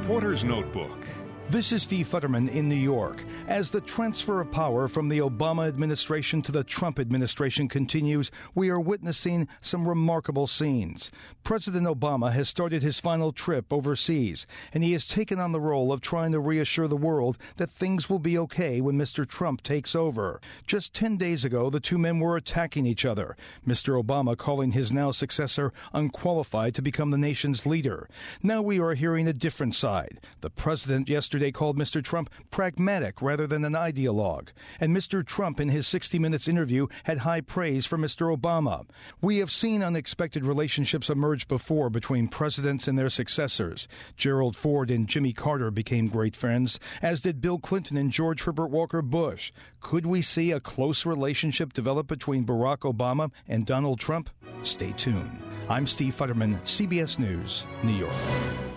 Reporter's Notebook. This is Steve Futterman in New York. As the transfer of power from the Obama administration to the Trump administration continues, we are witnessing some remarkable scenes. President Obama has started his final trip overseas, and he has taken on the role of trying to reassure the world that things will be okay when Mr. Trump takes over. Just 10 days ago, the two men were attacking each other, Mr. Obama calling his now successor unqualified to become the nation's leader. Now we are hearing a different side. The president yesterday called Mr. Trump pragmatic rather than an ideologue. And Mr. Trump, in his 60 Minutes interview, had high praise for Mr. Obama. We have seen unexpected relationships emerge before between presidents and their successors. Gerald Ford and Jimmy Carter became great friends, as did Bill Clinton and George Herbert Walker Bush. Could we see a close relationship develop between Barack Obama and Donald Trump? Stay tuned. I'm Steve Futterman, CBS News, New York.